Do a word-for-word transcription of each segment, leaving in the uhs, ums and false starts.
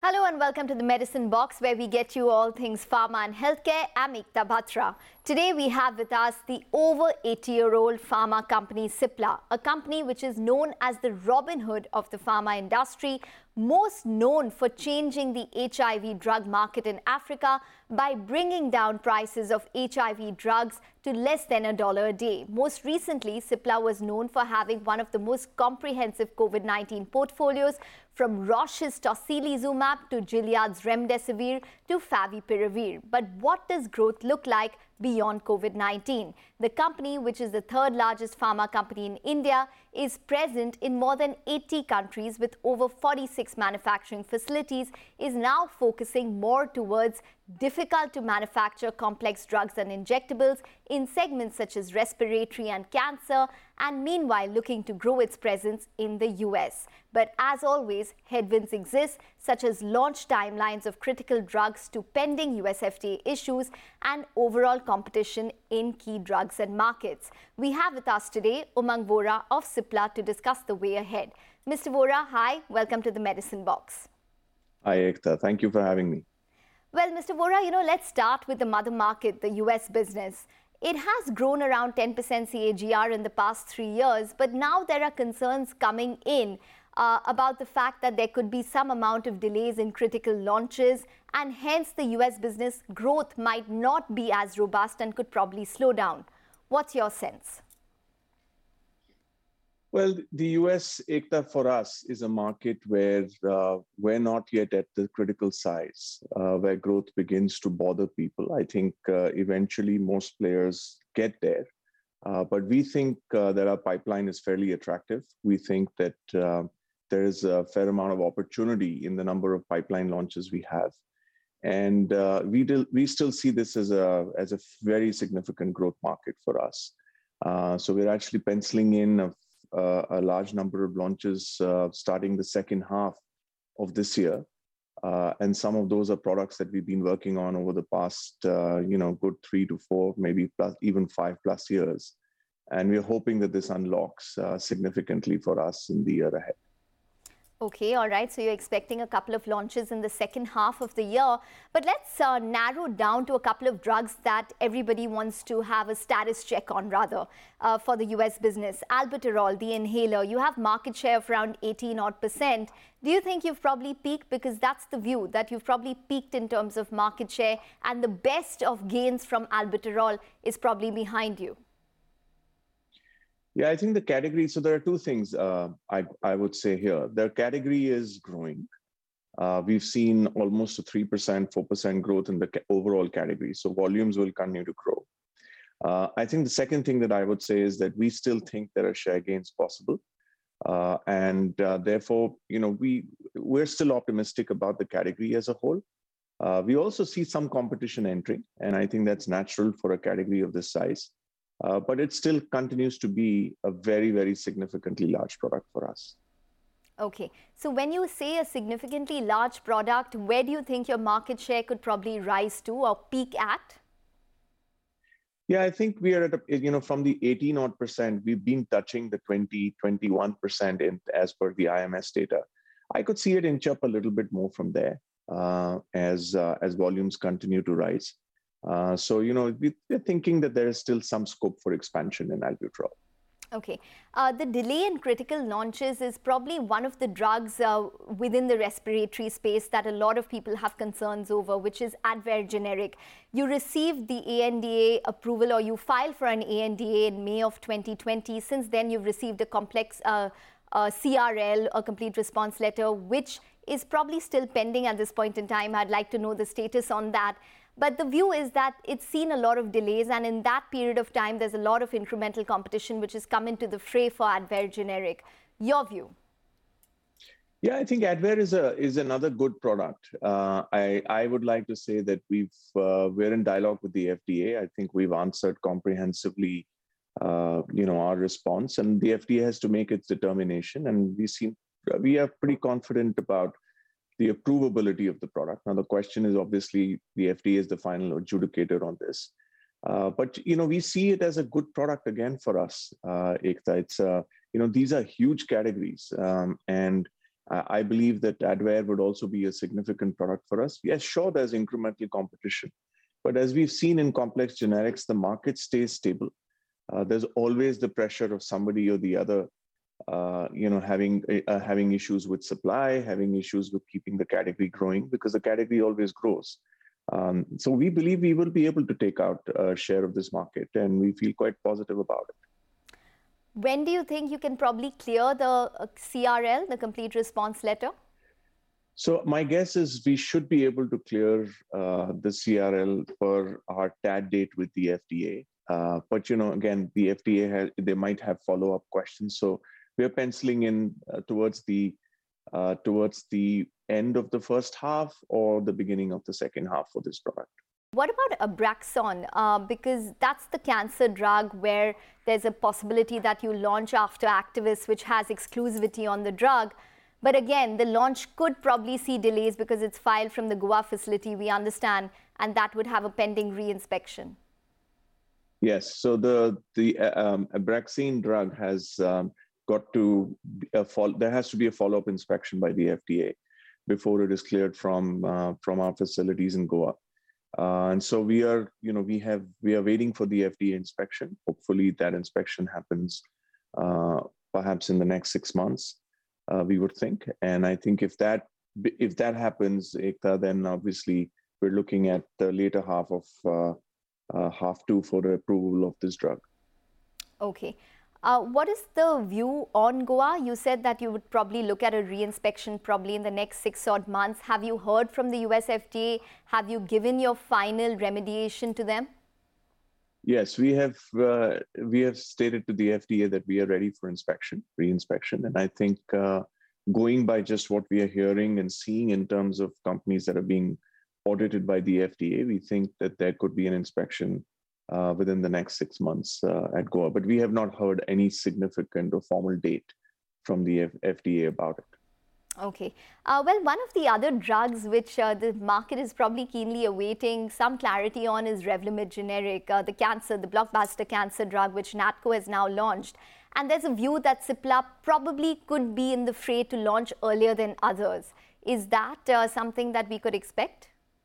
Hello and welcome to the Medicine Box, where we get you all things pharma and healthcare. I'm Ekta Batra. Today we have with us the over eighty-year-old pharma company Cipla, a company which is known as the Robin Hood of the pharma industry, most known for changing the H I V drug market in Africa by bringing down prices of H I V drugs to less than a dollar a day. Most recently, Cipla was known for having one of the most comprehensive COVID nineteen portfolios, from Roche's tocilizumab to Gilead's remdesivir to favipiravir. But what does growth look like beyond COVID nineteen? The company, which is the third largest pharma company in India, is present in more than eighty countries with over forty-six manufacturing facilities, is now focusing more towards difficult to manufacture complex drugs and injectables in segments such as respiratory and cancer, and meanwhile looking to grow its presence in the U S. But as always, headwinds exist, such as launch timelines of critical drugs to pending U S F D A issues and overall competition in key drugs and markets. We have with us today Umang Vohra of Cipla to discuss the way ahead. Mister Vohra, hi, welcome to the Medicine Box. Hi, Ekta. Thank you for having me. Well, Mister Vohra, you know, let's start with the mother market, the U S business. It has grown around ten percent C A G R in the past three years, but now there are concerns coming in uh, about the fact that there could be some amount of delays in critical launches, and hence the U S business growth might not be as robust and could probably slow down. What's your sense? Well, the U S, Ekta, for us is a market where uh, we're not yet at the critical size uh, where growth begins to bother people. I think uh, eventually most players get there. Uh, but we think uh, that our pipeline is fairly attractive. We think that uh, there is a fair amount of opportunity in the number of pipeline launches we have. And uh, we, do, we still see this as a, as a very significant growth market for us. Uh, so we're actually penciling in a Uh, a large number of launches uh, starting the second half of this year. Uh, and some of those are products that we've been working on over the past, uh, you know, good three to four, maybe plus, even five plus years. And we're hoping that this unlocks uh, significantly for us in the year ahead. Okay, all right. So you're expecting a couple of launches in the second half of the year. But let's uh, narrow down to a couple of drugs that everybody wants to have a status check on, rather, uh, for the U S business. Albuterol, the inhaler, you have market share of around eighteen odd percent. Do you think you've probably peaked? Because that's the view, that you've probably peaked in terms of market share, and the best of gains from Albuterol is probably behind you. Yeah, I think the category, so there are two things uh, I, I would say here. The category is growing. Uh, we've seen almost a three percent, four percent growth in the ca overall category. So volumes will continue to grow. Uh, I think the second thing that I would say is that we still think there are share gains possible. Uh, and uh, therefore, you know, we, we're still optimistic about the category as a whole. Uh, we also see some competition entering, and I think that's natural for a category of this size. Uh, but it still continues to be a very, very significantly large product for us. Okay. So when you say a significantly large product, where do you think your market share could probably rise to or peak at? Yeah, I think we are at, a, you know, from the eighteen odd percent, we've been touching the twenty, twenty-one percent in, as per the I M S data. I could see it inch up a little bit more from there uh, as, uh, as volumes continue to rise. Uh, so, you know, we, we're thinking that there is still some scope for expansion in Albuterol. Okay. Uh, the delay in critical launches is probably one of the drugs uh, within the respiratory space that a lot of people have concerns over, which is Advair generic. You received the A N D A approval, or you filed for an A N D A in May of twenty twenty. Since then, you've received a complex uh, uh, C R L, a complete response letter, which is probably still pending at this point in time. I'd like to know the status on that. But the view is that it's seen a lot of delays, and in that period of time, there's a lot of incremental competition which has come into the fray for Advair generic. Your view? Yeah, I think Advair is a is another good product. Uh, I I would like to say that we've uh, we're in dialogue with the F D A. I think we've answered comprehensively, uh, you know, our response, and the F D A has to make its determination. And we seem we are pretty confident about the approvability of the product. Now, the question is obviously the F D A is the final adjudicator on this. Uh, but, you know, we see it as a good product again for us, uh, Ekta. It's, uh, you know, these are huge categories. Um, and Uh, I believe that Advair would also be a significant product for us. Yes, sure, there's incremental competition. But as we've seen in complex generics, the market stays stable. Uh, there's always the pressure of somebody or the other, uh, you know, having uh, having issues with supply, having issues with keeping the category growing, because the category always grows. Um, so we believe we will be able to take out a share of this market, and we feel quite positive about it. When do you think you can probably clear the uh, C R L, the complete response letter? So my guess is we should be able to clear uh, the C R L for our T A D date with the F D A. Uh, but, you know, again, the F D A, has, they might have follow-up questions. So we're penciling in uh, towards the uh, towards the end of the first half or the beginning of the second half for this product. What about Abraxane? Uh, because that's the cancer drug where there's a possibility that you launch after Actavis, which has exclusivity on the drug. But again, the launch could probably see delays because it's filed from the Goa facility, we understand, and that would have a pending re-inspection. Yes, so the the um, Abraxane drug has um, got to a follow, there has to be a follow-up inspection by the F D A before it is cleared from uh, from our facilities in Goa. Uh, and so we are, you know, we have we are waiting for the F D A inspection. Hopefully, that inspection happens uh, perhaps in the next six months. Uh, we would think, and I think if that if that happens, Ekta, then obviously we're looking at the later half of uh, uh, half two for the approval of this drug. Okay. Uh, what is the view on Goa? You said that you would probably look at a re-inspection probably in the next six odd months. Have you heard from the U S F D A? Have you given your final remediation to them? Yes, we have uh, we have stated to the F D A that we are ready for inspection, re-inspection, and I think uh, going by just what we are hearing and seeing in terms of companies that are being audited by the F D A, we think that there could be an inspection uh, within the next six months uh, at Goa. But we have not heard any significant or formal date from the F- FDA about it. Okay. Uh, well, one of the other drugs which uh, the market is probably keenly awaiting some clarity on is Revlimid generic, uh, the cancer, the blockbuster cancer drug which Natco has now launched. And there's a view that Cipla probably could be in the fray to launch earlier than others. Is that uh, something that we could expect?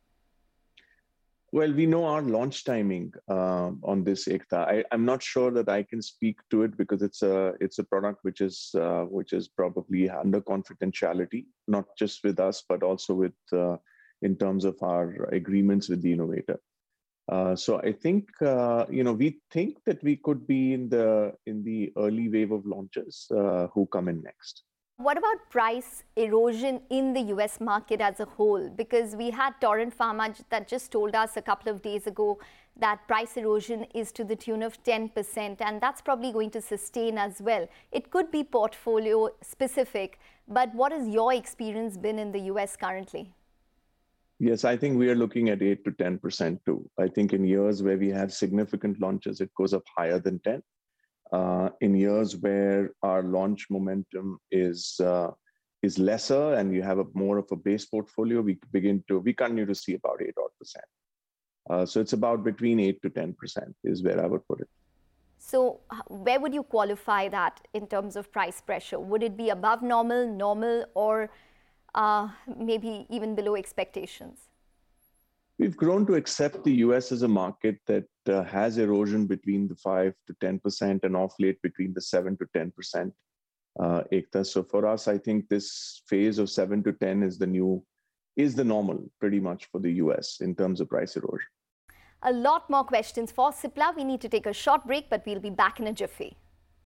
Well, we know our launch timing uh, on this Ekta. I, I'm not sure that I can speak to it because it's a it's a product which is uh, which is probably under confidentiality, not just with us but also with uh, in terms of our agreements with the innovator. Uh, so I think uh, you know we think that we could be in the in the early wave of launches uh, who come in next. What about price erosion in the U S market as a whole? Because we had Torrent Pharma that just told us a couple of days ago that price erosion is to the tune of ten percent, and that's probably going to sustain as well. It could be portfolio specific, but what has your experience been in the U S currently? Yes, I think we are looking at eight to ten percent too. I think in years where we have significant launches, it goes up higher than ten. Uh, in years where our launch momentum is uh, is lesser and you have a more of a base portfolio, we begin to we continue to see about eight odd percent. Uh, so it's about between eight to ten percent is where I would put it. So where would you qualify that in terms of price pressure? Would it be above normal, normal, or uh, maybe even below expectations? We've grown to accept the U S as a market that uh, has erosion between the five to ten percent and off late between the seven to ten percent. Uh, Ekta. So for us, I think this phase of seven to ten is the new, is the normal pretty much for the U S in terms of price erosion. A lot more questions for Cipla. We need to take a short break, but we'll be back in a jiffy.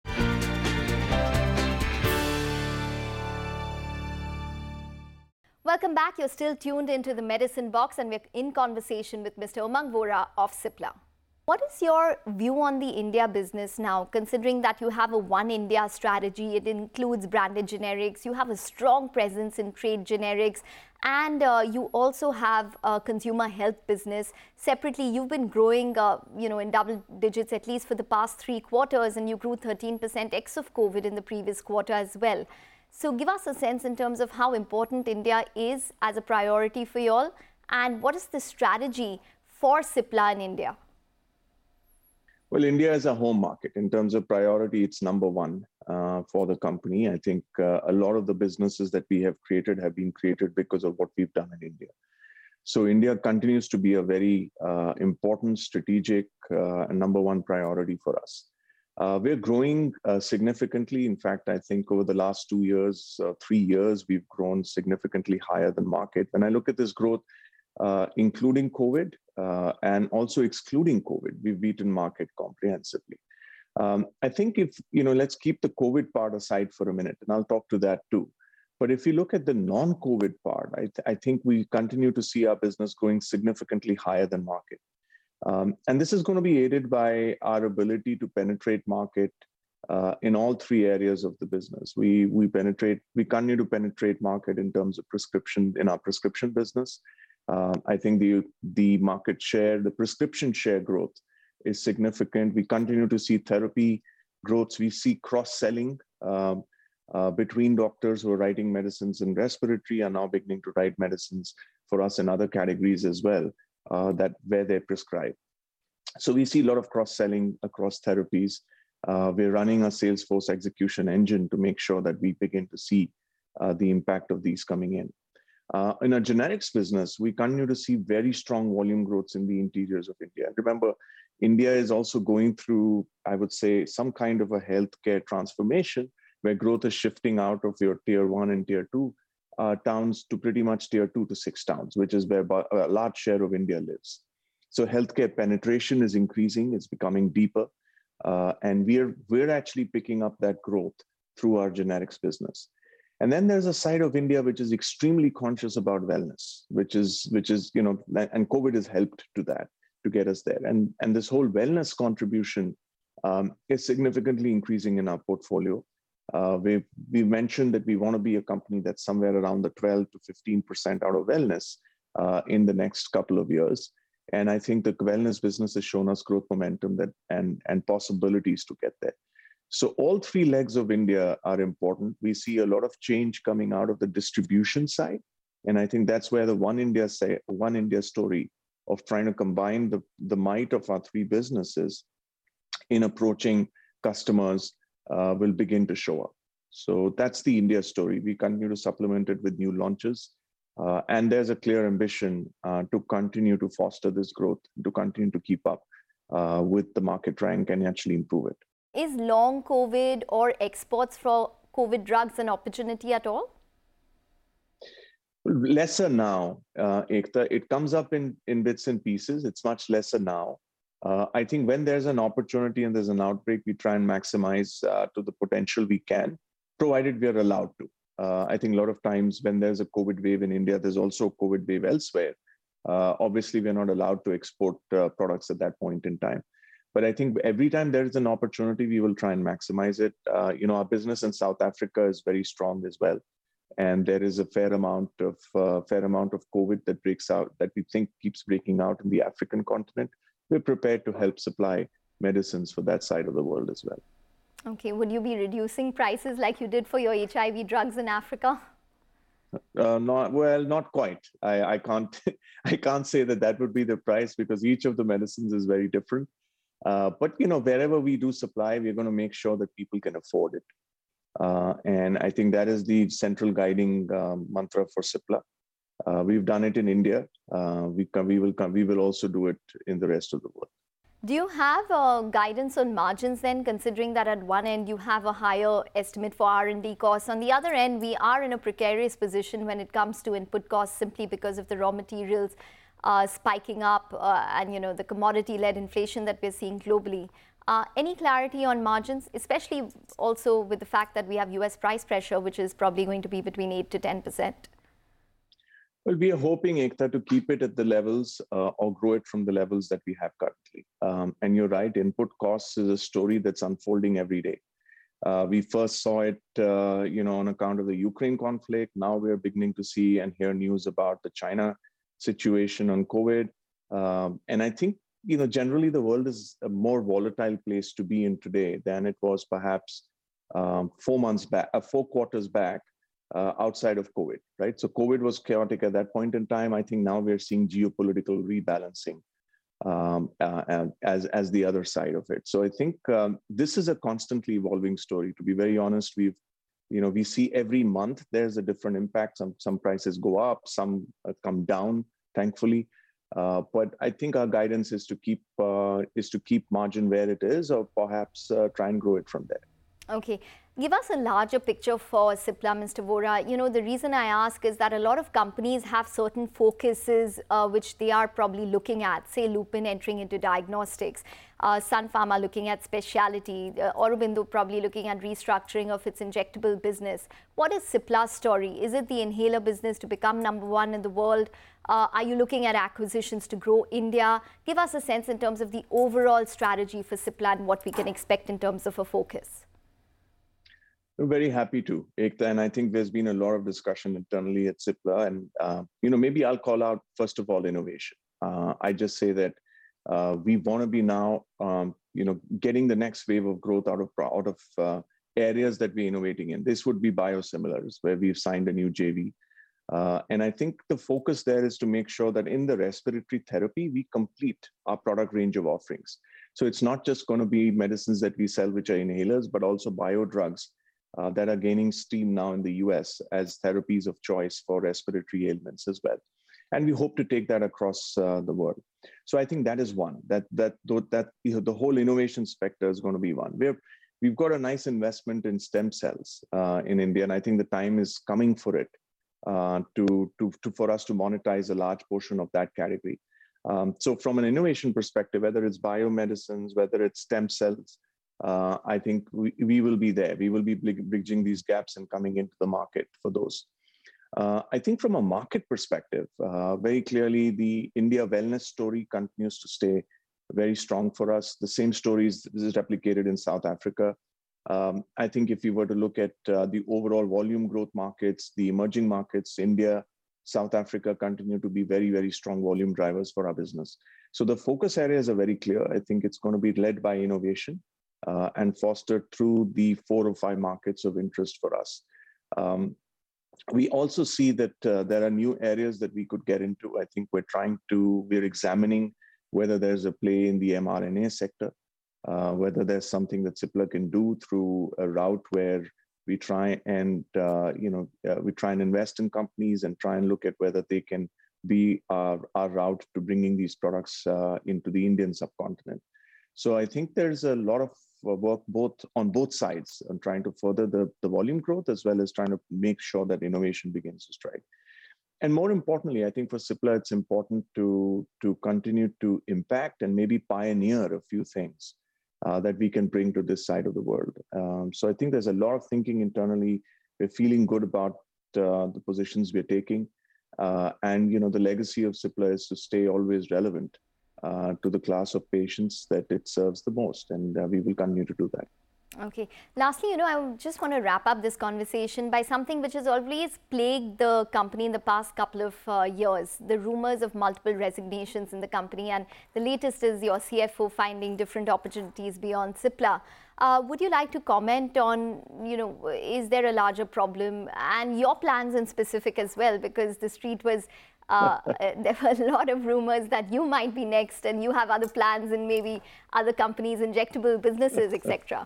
Welcome back. You're still tuned into the Medicine Box and we're in conversation with Mister Umang Vohra of Cipla. What is your view on the India business now, considering that you have a One India strategy? It includes branded generics, you have a strong presence in trade generics, and uh, you also have a consumer health business. Separately, you've been growing uh, you know, in double digits at least for the past three quarters, and you grew thirteen percent ex of COVID in the previous quarter as well. So give us a sense in terms of how important India is as a priority for you all, and what is the strategy for Cipla in India? Well, India is a home market. In terms of priority, it's number one uh, for the company. I think uh, a lot of the businesses that we have created have been created because of what we've done in India. So India continues to be a very uh, important, strategic, uh, and number one priority for us. Uh, we're growing uh, significantly. In fact, I think over the last two years, uh, three years, we've grown significantly higher than market. When I look at this growth, uh, including COVID uh, and also excluding COVID, we've beaten market comprehensively. Um, I think if, you know, let's keep the COVID part aside for a minute, and I'll talk to that too. But if you look at the non-COVID part, I, th- I think we continue to see our business growing significantly higher than market. Um, and this is going to be aided by our ability to penetrate market uh, in all three areas of the business. We we penetrate, we continue to penetrate market in terms of prescription in our prescription business. Uh, I think the the market share, the prescription share growth is significant. We continue to see therapy growth. We see cross-selling um, uh, between doctors who are writing medicines in respiratory are now beginning to write medicines for us in other categories as well. Uh, that where they prescribe. So we see a lot of cross-selling across therapies. Uh, we're running a Salesforce execution engine to make sure that we begin to see uh, the impact of these coming in. Uh, in our generics business, we continue to see very strong volume growths in the interiors of India. Remember, India is also going through, I would say, some kind of a healthcare transformation where growth is shifting out of your tier one and tier two Uh, towns to pretty much tier two to six towns, which is where a large share of India lives. So healthcare penetration is increasing, it's becoming deeper, uh, and we're we're actually picking up that growth through our generics business. And then there's a side of India which is extremely conscious about wellness, which is which is you know, and COVID has helped to that to get us there. And and this whole wellness contribution um, is significantly increasing in our portfolio. Uh, we've, we've mentioned that we want to be a company that's somewhere around the twelve to fifteen percent out of wellness uh, in the next couple of years. And I think the wellness business has shown us growth momentum that and, and possibilities to get there. So all three legs of India are important. We see a lot of change coming out of the distribution side. And I think that's where the One India, say, One India story of trying to combine the, the might of our three businesses in approaching customers Uh, will begin to show up. So that's the India story. We continue to supplement it with new launches. Uh, and there's a clear ambition uh, to continue to foster this growth, to continue to keep up uh, with the market rank and actually improve it. Is long COVID or exports for COVID drugs an opportunity at all? Lesser now, uh, Ekta. It comes up in, in bits and pieces. It's much lesser now. Uh, I think when there's an opportunity and there's an outbreak, we try and maximize uh, to the potential we can, provided we are allowed to. Uh, I think a lot of times when there's a COVID wave in India, there's also a COVID wave elsewhere. Uh, obviously, we're not allowed to export uh, products at that point in time. But I think every time there is an opportunity, we will try and maximize it. Uh, you know, our business in South Africa is very strong as well. And there is a fair amount of uh, fair amount of COVID that breaks out, that we think keeps breaking out in the African continent. We're prepared to help supply medicines for that side of the world as well. Okay, would you be reducing prices like you did for your H I V drugs in Africa? Uh, not well, not quite. I, I can't I can't say that that would be the price because each of the medicines is very different. Uh, but you know, wherever we do supply, we're going to make sure that people can afford it. Uh, and I think that is the central guiding um, mantra for Cipla. Uh, we've done it in India. Uh, we, come, we, will come, we will also do it in the rest of the world. Do you have uh, guidance on margins then, considering that at one end you have a higher estimate for R and D costs? On the other end, we are in a precarious position when it comes to input costs simply because of the raw materials uh, spiking up uh, and, you know, the commodity-led inflation that we're seeing globally. Uh, any clarity on margins, especially also with the fact that we have U S price pressure, which is probably going to be between eight to ten percent? Well, we are hoping, Ekta, to keep it at the levels uh, or grow it from the levels that we have currently. Um, and you're right, input costs is a story that's unfolding every day. Uh, we first saw it, uh, you know, on account of the Ukraine conflict. Now we're beginning to see and hear news about the China situation on COVID. Um, and I think, you know, generally the world is a more volatile place to be in today than it was perhaps um, four months back, uh, four quarters back. Uh, outside of COVID, right? So COVID was chaotic at that point in time. I think now we're seeing geopolitical rebalancing um, uh, and as as the other side of it. So I think um, this is a constantly evolving story. To be very honest, we've you know we see every month there's a different impact. Some some prices go up, some uh, come down, thankfully. Uh, but I think our guidance is to keep uh, is to keep margin where it is, or perhaps uh, try and grow it from there. Okay. Give us a larger picture for Cipla, Mister Vohra. You know, the reason I ask is that a lot of companies have certain focuses uh, which they are probably looking at. Say Lupin entering into diagnostics, uh, Sun Pharma looking at specialty, uh, Aurobindo probably looking at restructuring of its injectable business. What is Cipla's story? Is it the inhaler business to become number one in the world? Uh, are you looking at acquisitions to grow India? Give us a sense in terms of the overall strategy for Cipla and what we can expect in terms of a focus. We're very happy to, Ekta, and I think there's been a lot of discussion internally at Cipla, and uh, you know maybe I'll call out first of all innovation. Uh, I just say that uh, we want to be now, um, you know, getting the next wave of growth out of out of uh, areas that we're innovating in. This would be biosimilars, where we've signed a new J V, uh, and I think the focus there is to make sure that in the respiratory therapy we complete our product range of offerings. So it's not just going to be medicines that we sell, which are inhalers, but also bio drugs. Uh, that are gaining steam now in the U S as therapies of choice for respiratory ailments as well. And we hope to take that across uh, the world. So I think that is one, that that that you know, the whole innovation specter is going to be one. We've, we've got a nice investment in stem cells uh, in India, and I think the time is coming for it uh, to, to, to, for us to monetize a large portion of that category. Um, so from an innovation perspective, whether it's biomedicines, whether it's stem cells, Uh, I think we, we will be there. We will be bridging these gaps and coming into the market for those. Uh, I think from a market perspective, uh, very clearly the India wellness story continues to stay very strong for us. The same story is, is replicated in South Africa. Um, I think if you were to look at uh, the overall volume growth markets, the emerging markets, India, South Africa continue to be very, very strong volume drivers for our business. So the focus areas are very clear. I think it's going to be led by innovation. Uh, and fostered through the four or five markets of interest for us. Um, we also see that uh, there are new areas that we could get into. I think we're trying to, we're examining whether there's a play in the mRNA sector, uh, whether there's something that Cipla can do through a route where we try and, uh, you know, uh, we try and invest in companies and try and look at whether they can be our, our route to bringing these products uh, into the Indian subcontinent. So I think there's a lot of work both on both sides and trying to further the, the volume growth as well as trying to make sure that innovation begins to strike. And more importantly, I think for Cipla, it's important to, to continue to impact and maybe pioneer a few things uh, that we can bring to this side of the world. Um, so I think there's a lot of thinking internally. We're feeling good about uh, the positions we're taking. Uh, and, you know, the legacy of Cipla is to stay always relevant Uh, to the class of patients that it serves the most, and uh, we will continue to do that. Okay. Lastly, you know, I just want to wrap up this conversation by something which has always plagued the company in the past couple of uh, years, the rumors of multiple resignations in the company, and the latest is your C F O finding different opportunities beyond Cipla. Uh, would you like to comment on, you know, is there a larger problem and your plans in specific as well, because the street was Uh, there were a lot of rumors that you might be next and you have other plans in maybe other companies, injectable businesses, et cetera.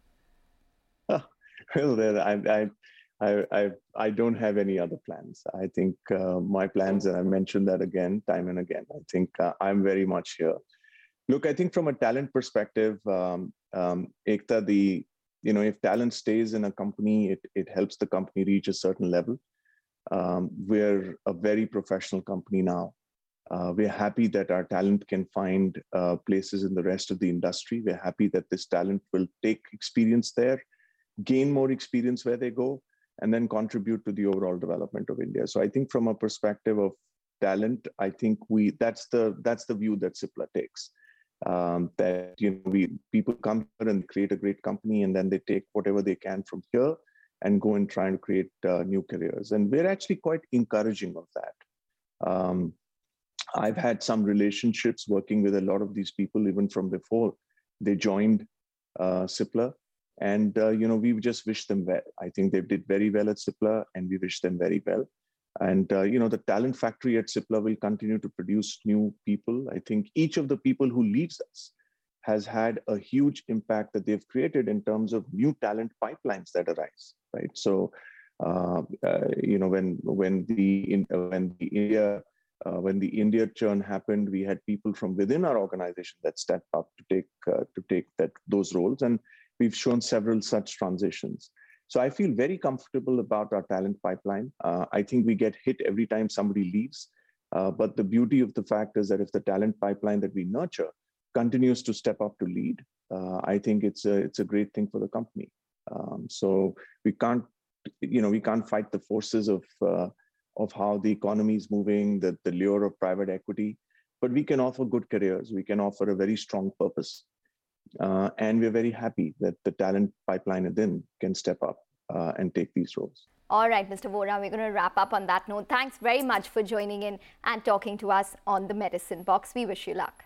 Well, there, I, I, I, I, I don't have any other plans. I think uh, my plans, and I mentioned that again, time and again, I think uh, I'm very much here. Look, I think from a talent perspective, um, um, Ekta, the, you know, if talent stays in a company, it, it helps the company reach a certain level. Um, we're a very professional company now. Uh, we're happy that our talent can find uh, places in the rest of the industry. We're happy that this talent will take experience there, gain more experience where they go, and then contribute to the overall development of India. So I think from a perspective of talent, I think we that's the that's the view that Cipla takes. Um, that you know we people come here and create a great company, and then they take whatever they can from here and go and try and create uh, new careers. And we're actually quite encouraging of that. Um, I've had some relationships working with a lot of these people even from before they joined uh, Cipla. And, uh, you know, we just wish them well. I think they did very well at Cipla and we wish them very well. And, uh, you know, the talent factory at Cipla will continue to produce new people. I think each of the people who leaves us has had a huge impact that they've created in terms of new talent pipelines that arise, right? So, uh, uh, you know, when when the in, when the India uh, when the India churn happened, we had people from within our organization that stepped up to take uh, to take that those roles, and we've shown several such transitions. So I feel very comfortable about our talent pipeline. Uh, I think we get hit every time somebody leaves, uh, but the beauty of the fact is that if the talent pipeline that we nurture continues to step up to lead, uh, I think it's a it's a great thing for the company. Um, so we can't, you know, we can't fight the forces of uh, of how the economy is moving, the the lure of private equity, but we can offer good careers. We can offer a very strong purpose, uh, and we're very happy that the talent pipeline within can step up uh, and take these roles. All right, Mister Vora, we're going to wrap up on that note. Thanks very much for joining in and talking to us on the Medicine Box. We wish you luck.